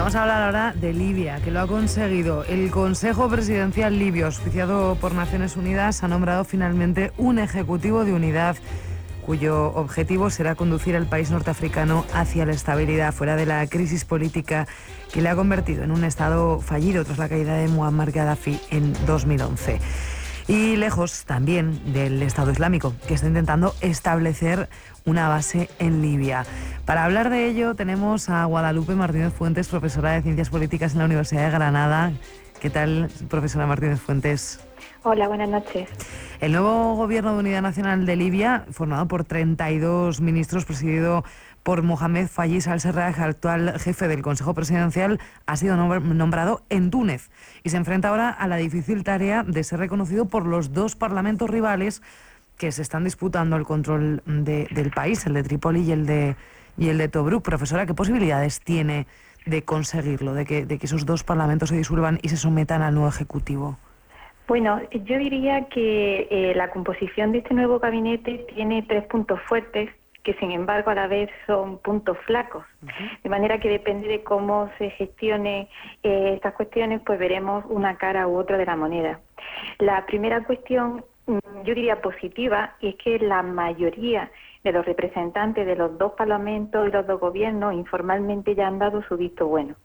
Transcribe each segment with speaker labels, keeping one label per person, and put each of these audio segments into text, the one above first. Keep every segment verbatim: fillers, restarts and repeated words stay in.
Speaker 1: vamos a hablar ahora de Libia, que lo ha conseguido. El Consejo Presidencial Libio, auspiciado por Naciones Unidas, ha nombrado finalmente un ejecutivo de unidad cuyo objetivo será conducir al país norteafricano hacia la estabilidad, fuera de la crisis política que le ha convertido en un estado fallido tras la caída de Muammar Gaddafi en dos mil once. Y lejos también del Estado Islámico, que está intentando establecer una base en Libia. Para hablar de ello tenemos a Guadalupe Martínez Fuentes, profesora de Ciencias Políticas en la Universidad de Granada. ¿Qué tal, profesora Martínez Fuentes?
Speaker 2: Hola, buenas noches.
Speaker 1: El nuevo Gobierno de Unidad Nacional de Libia, formado por treinta y dos ministros, presidido por Mohamed Fayez al-Sarraj, actual jefe del Consejo Presidencial, ha sido nombrado en Túnez y se enfrenta ahora a la difícil tarea de ser reconocido por los dos parlamentos rivales que se están disputando el control de, del país, el de Trípoli y el de, y el de Tobruk. Profesora, ¿qué posibilidades tiene de conseguirlo, de que, de que esos dos parlamentos se disuelvan y se sometan al nuevo Ejecutivo?
Speaker 2: Bueno, yo diría que eh, la composición de este nuevo gabinete tiene tres puntos fuertes que, sin embargo, a la vez son puntos flacos. Uh-huh. De manera que depende de cómo se gestione eh, estas cuestiones, pues veremos una cara u otra de la moneda. La primera cuestión, yo diría positiva, y es que la mayoría de los representantes de los dos parlamentos y los dos gobiernos informalmente ya han dado su visto bueno.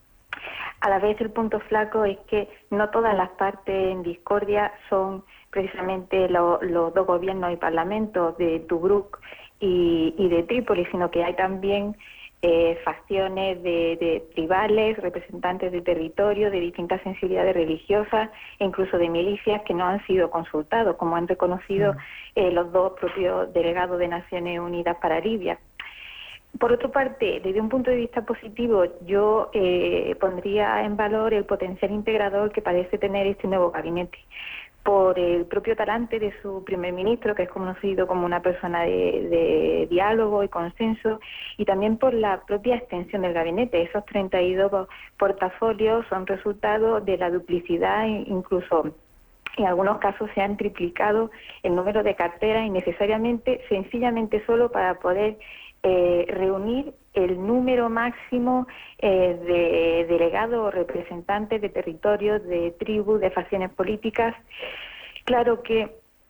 Speaker 2: A la vez, el punto flaco es que no todas las partes en discordia son precisamente lo, los dos gobiernos y parlamentos de Tobruk y, y de Trípoli, sino que hay también eh, facciones de, de tribales, representantes de territorio, de distintas sensibilidades religiosas e incluso de milicias que no han sido consultados, como han reconocido eh, los dos propios delegados de Naciones Unidas para Libia. Por otra parte, desde un punto de vista positivo, yo eh, pondría en valor el potencial integrador que parece tener este nuevo gabinete, por el propio talante de su primer ministro, que es conocido como una persona de, de diálogo y consenso, y también por la propia extensión del gabinete. Esos treinta y dos portafolios son resultado de la duplicidad, incluso en algunos casos se han triplicado el número de carteras innecesariamente, sencillamente solo para poder Eh, reunir el número máximo eh, de delegados o representantes de territorios, de tribus, de facciones políticas. Claro que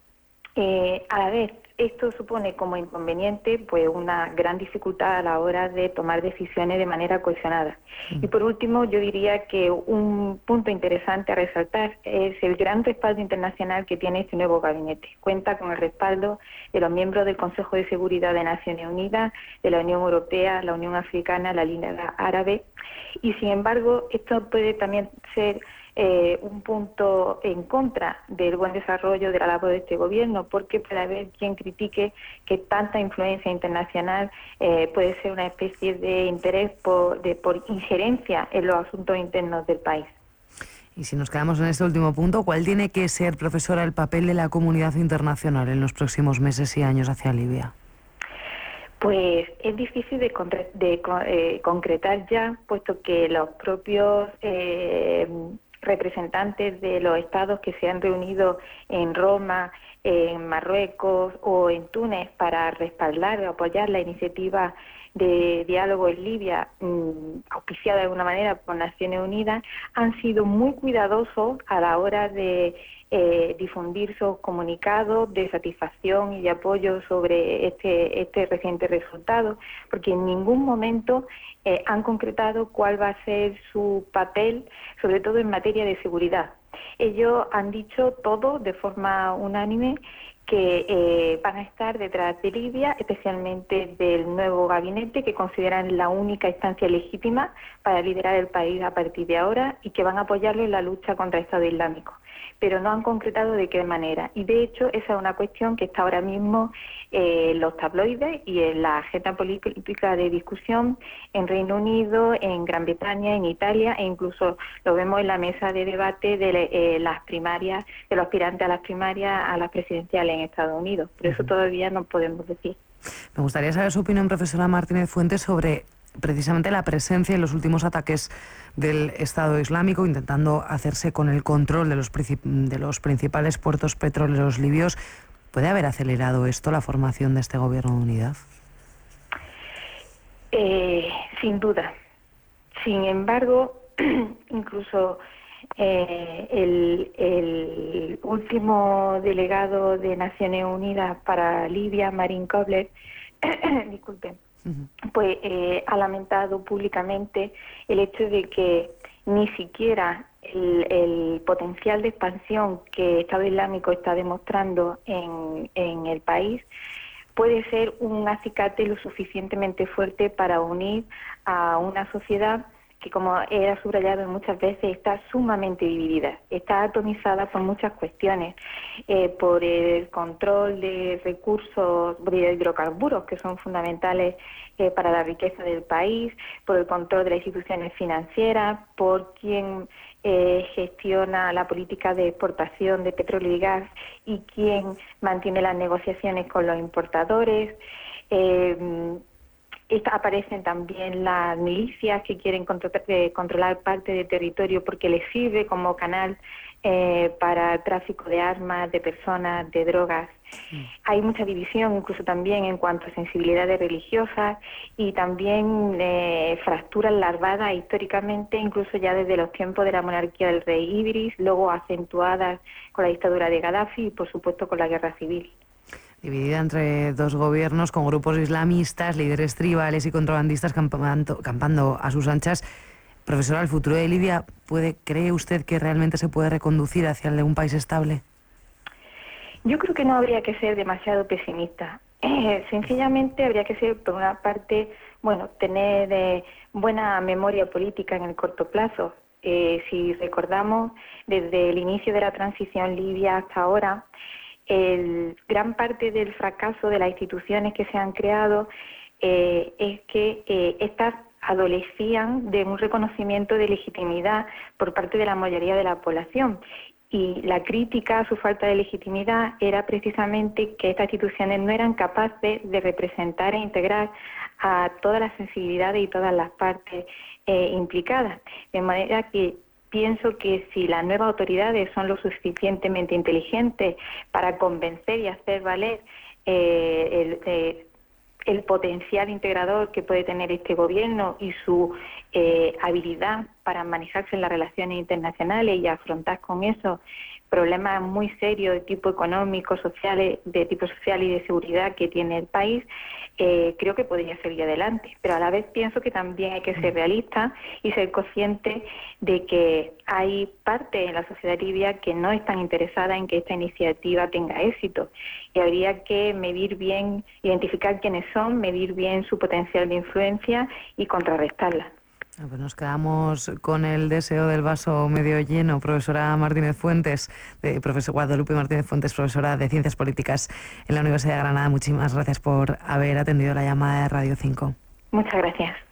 Speaker 2: eh, a la vez esto supone como inconveniente pues una gran dificultad a la hora de tomar decisiones de manera cohesionada. Mm. Y por último, yo diría que un punto interesante a resaltar es el gran respaldo internacional que tiene este nuevo gabinete. Cuenta con el respaldo de los miembros del Consejo de Seguridad de Naciones Unidas, de la Unión Europea, la Unión Africana, la Liga Árabe, y sin embargo esto puede también ser Eh, un punto en contra del buen desarrollo de la labor de este gobierno, porque puede haber quien critique que tanta influencia internacional eh, puede ser una especie de interés por, de, por injerencia en los asuntos internos del país.
Speaker 1: Y si nos quedamos en este último punto, ¿cuál tiene que ser, profesora, el papel de la comunidad internacional en los próximos meses y años hacia Libia?
Speaker 2: Pues es difícil de, de eh, concretar ya, puesto que los propios eh, representantes de los estados que se han reunido en Roma, en Marruecos o en Túnez para respaldar o apoyar la iniciativa de diálogo en Libia, mmm, auspiciada de alguna manera por Naciones Unidas, han sido muy cuidadosos a la hora de eh, difundir sus comunicados de satisfacción y de apoyo sobre este, este reciente resultado, porque en ningún momento eh, han concretado cuál va a ser su papel, sobre todo en materia de seguridad. Ellos han dicho todo de forma unánime que eh, van a estar detrás de Libia, especialmente del nuevo gabinete, que consideran la única instancia legítima para liderar el país a partir de ahora y que van a apoyarlo en la lucha contra el Estado Islámico. Pero no han concretado de qué manera. Y de hecho, esa es una cuestión que está ahora mismo eh, en los tabloides y en la agenda política de discusión en Reino Unido, en Gran Bretaña, en Italia, e incluso lo vemos en la mesa de debate de eh, las primarias, de los aspirantes a las primarias a las presidenciales en Estados Unidos. Pero eso todavía no podemos decir.
Speaker 1: Me gustaría saber su opinión, profesora Martínez Fuentes, sobre precisamente la presencia en los últimos ataques del Estado Islámico, intentando hacerse con el control de los, de los principales puertos petroleros libios. ¿Puede haber acelerado esto la formación de este gobierno de unidad?
Speaker 2: Eh, sin duda, Sin embargo, incluso eh, el, el último delegado de Naciones Unidas para Libia, Marin Kobler, disculpen, pues eh, ha lamentado públicamente el hecho de que ni siquiera el, el potencial de expansión que el Estado Islámico está demostrando en, en el país puede ser un acicate lo suficientemente fuerte para unir a una sociedad que, como he subrayado muchas veces, está sumamente dividida, está atomizada por muchas cuestiones, eh, por el control de recursos de hidrocarburos que son fundamentales eh, para la riqueza del país, por el control de las instituciones financieras, por quien eh, gestiona la política de exportación de petróleo y gas y quien mantiene las negociaciones con los importadores. Eh, Esta, aparecen también las milicias que quieren contro eh, controlar parte del territorio porque les sirve como canal eh, para tráfico de armas, de personas, de drogas. Mm. Hay mucha división incluso también en cuanto a sensibilidades religiosas y también eh, fracturas larvadas históricamente, incluso ya desde los tiempos de la monarquía del rey Idris, luego acentuadas con la dictadura de Gaddafi y por supuesto con la guerra civil.
Speaker 1: Dividida entre dos gobiernos con grupos islamistas, líderes tribales y contrabandistas campando, campando a sus anchas. Profesora, ¿el futuro de Libia puede, cree usted que realmente se puede reconducir hacia el de un país estable?
Speaker 2: Yo creo que no habría que ser demasiado pesimista. Eh, sencillamente habría que ser, por una parte, bueno, tener eh, buena memoria política en el corto plazo. Eh, si recordamos, desde el inicio de la transición libia hasta ahora, el gran parte del fracaso de las instituciones que se han creado eh, es que eh, estas adolecían de un reconocimiento de legitimidad por parte de la mayoría de la población. Y la crítica a su falta de legitimidad era precisamente que estas instituciones no eran capaces de representar e integrar a todas las sensibilidades y todas las partes eh, implicadas. De manera que pienso que si las nuevas autoridades son lo suficientemente inteligentes para convencer y hacer valer eh, el, eh, el potencial integrador que puede tener este gobierno y su eh, habilidad para manejarse en las relaciones internacionales y afrontar con eso problemas muy serios de tipo económico, sociales, de tipo social y de seguridad que tiene el país, eh, creo que podría seguir adelante. Pero a la vez pienso que también hay que ser realistas y ser conscientes de que hay parte en la sociedad libia que no están interesada en que esta iniciativa tenga éxito. Y habría que medir bien, identificar quiénes son, medir bien su potencial de influencia y contrarrestarla.
Speaker 1: Pues nos quedamos con el deseo del vaso medio lleno. Profesora Martínez Fuentes, de profesor Guadalupe Martínez Fuentes, profesora de Ciencias Políticas en la Universidad de Granada. Muchísimas gracias por haber atendido la llamada de Radio cinco.
Speaker 2: Muchas gracias.